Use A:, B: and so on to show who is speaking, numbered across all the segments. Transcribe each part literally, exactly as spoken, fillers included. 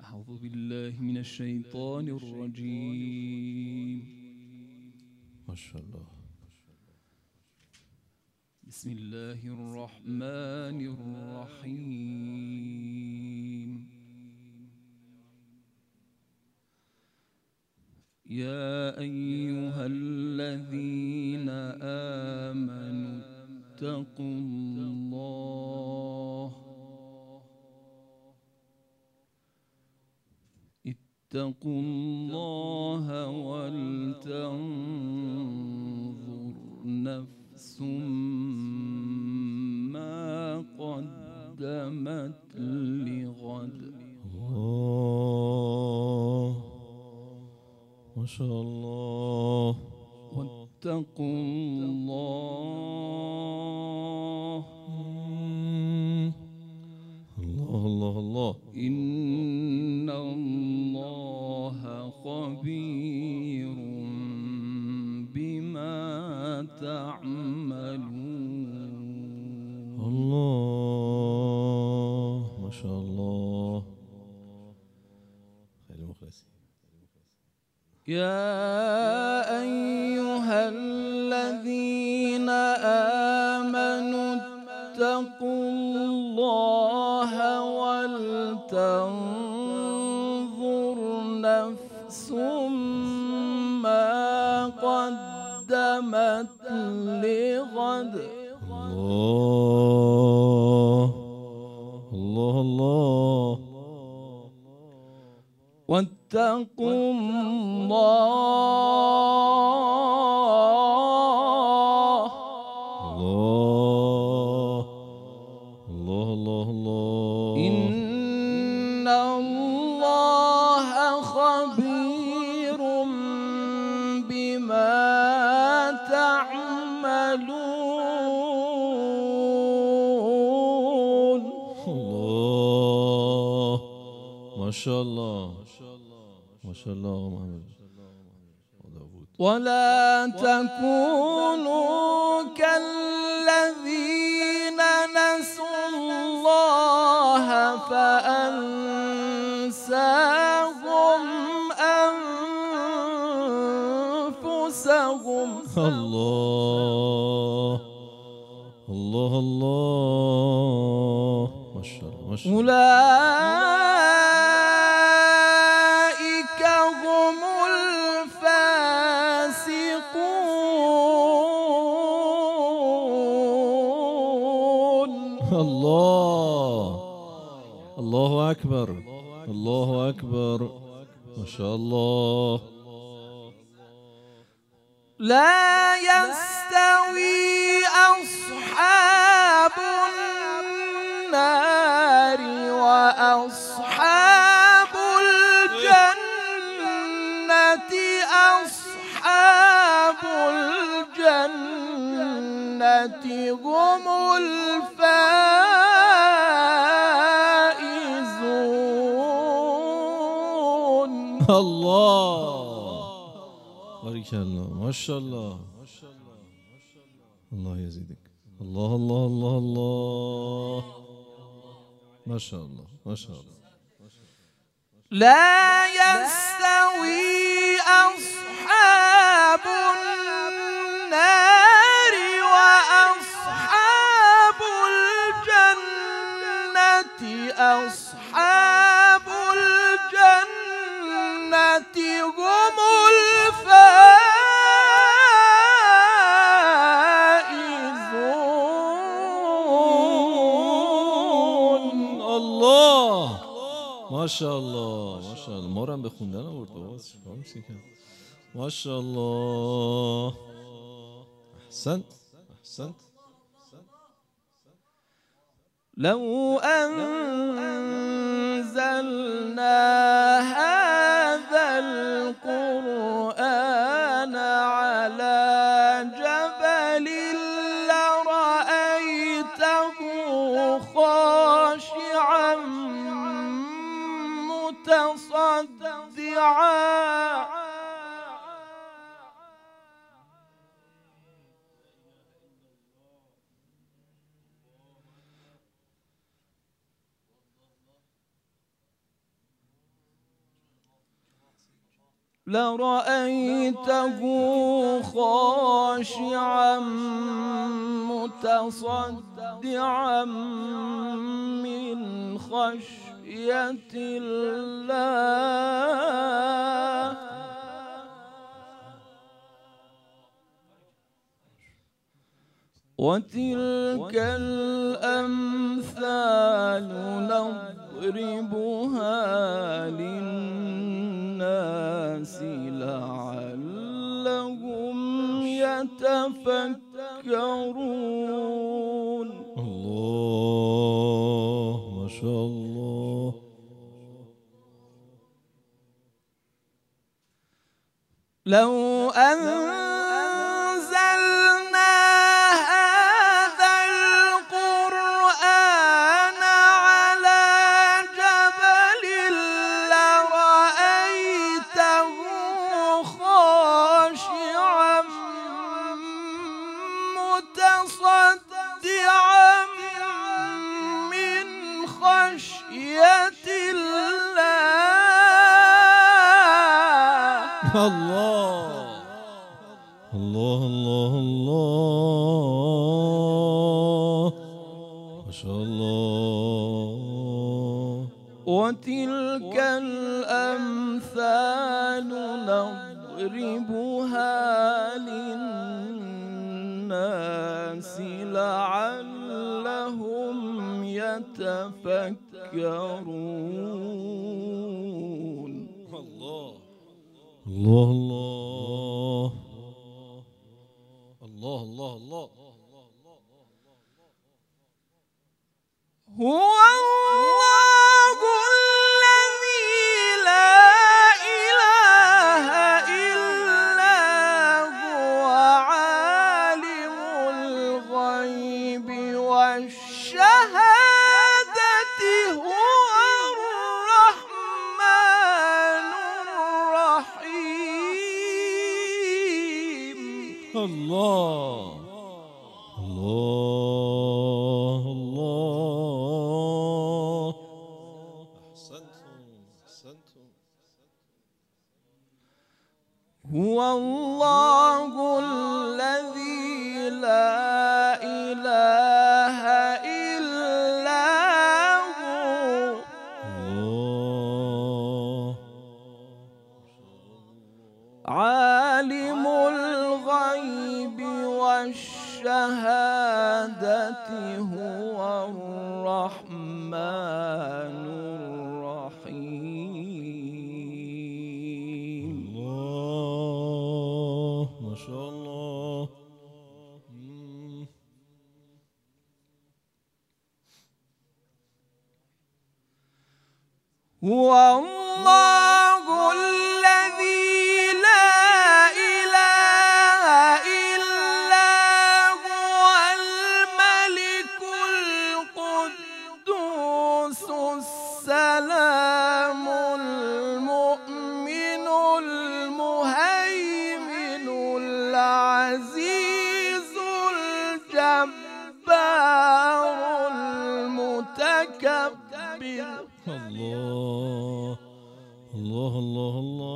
A: أعوذ بالله من الشيطان الرجيم.
B: ما شاء الله.
A: بسم الله الرحمن الرحيم. يا أيها الذين آمنوا اتقوا الله اتقوا الله ولتنظر نفس ما قدمت لغد.
B: الله ما شاء الله.
A: واتقوا الله
B: الله الله الله.
A: إن الله خبير بما تعملون.
B: الله ما شاء الله. خير مخلصين.
A: يا أيها الذين آمنوا اتقوا الله ولتنظر نفس ما قدمت لغد.
B: الله الله الله.
A: واتقوا الله
B: الله الله الله الله.
A: إن الله خبير بما تعملون.
B: الله ما شاء الله ما شاء الله. محمد
A: ولا تكونوا كالذين نسوا الله فأنساهم أنفسهم.
B: الله الله الله ما شاء الله ما شاء الله.
A: أولئك هم الفاسقون.
B: الله الله أكبر الله أكبر ما شاء الله.
A: لا يستوي أصحاب النار وأصحاب الجنة أصحاب الجنة هم الفائزون.
B: الله بارك الله ما شاء الله. الله يزيدك. الله الله الله الله ما شاء الله ما شاء الله.
A: لا يستوي أصحاب النار وأصحاب الجنة أصحاب الجنة هم الفائزون.
B: الله ما شاء الله ما شاء الله. ما رو هم به خوندن آورد بابا. ما شاء الله. احسنت احسنت.
A: لو أنزلنا هذا القرآن على جبل لرأيته خاشعا متصدعا. لرأيته خاشعا متصدعا من خشية الله. وتلك الأمثال نضربها للناس لعلهم يتفكرون.
B: الله ما شاء الله.
A: لو أن
B: الله الله الله الله ما شاء الله.
A: وتلك الأمثال نضربها للناس لعلهم يتفكرون.
B: الله الله الله الله الله.
A: هو الله الذي لا إله إلا هو عالم الغيب والشهادة هو الرحمن الرحيم.
B: الله الله الله. أحسنتم أحسنتم.
A: هو الله الذي لا إله إلا هو.
B: الله
A: عالم الغيب والشهادة هو الرحمن الرحيم.
B: الله ما شاء الله.
A: هو الله الذي لا إله إلا هو الملك القدوس السلام المؤمن المهيمن العزيز الجبار المتكبر.
B: الله الله الله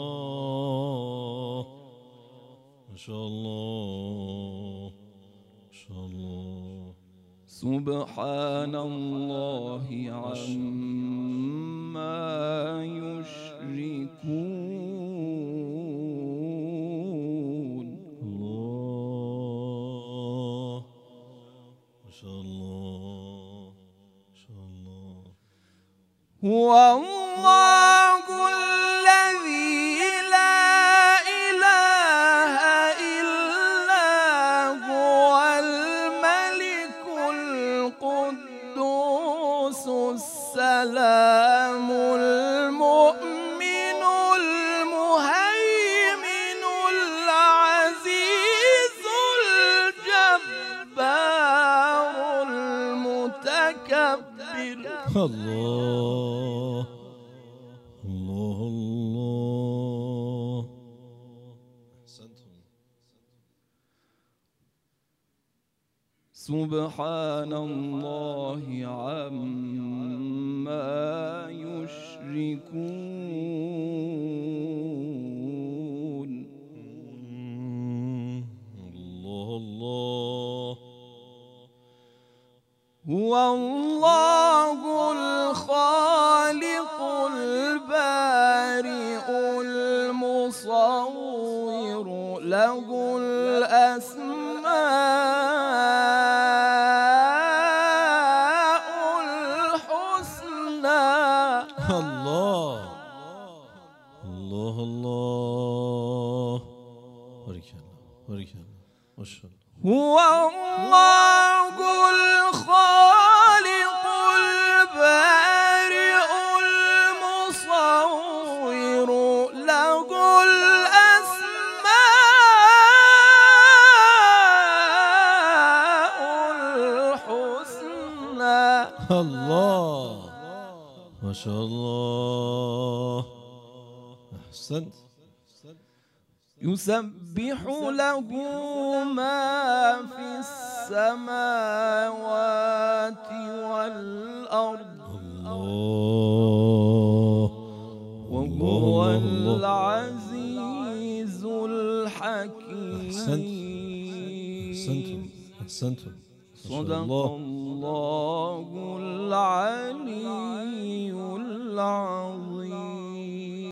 B: الله ما شاء الله ما شاء الله.
A: سبحان الله عما يشركون.
B: الله ما شاء الله ما شاء الله.
A: هو الله الذي لا إله إلا هو الملك القدوس السلام المؤمن المهيمن العزيز الجبار المتكبر.
B: الله الله الله. أحسنتم.
A: سبحان الله عما يشركون. الخالق البارئ المصور له الأسماء الحسنى.
B: الله الله الله، بارك الله بارك الله، ما شاء الله.
A: هو الله الخالق البارئ المصور له الأسماء الحسنى.
B: الله ما شاء الله، أحسنت.
A: يسبح له ما في السماوات والأرض
B: الله
A: وهو العزيز الحكيم.
B: أحسنتم أحسنتم،
A: صدق الله العلي العظيم.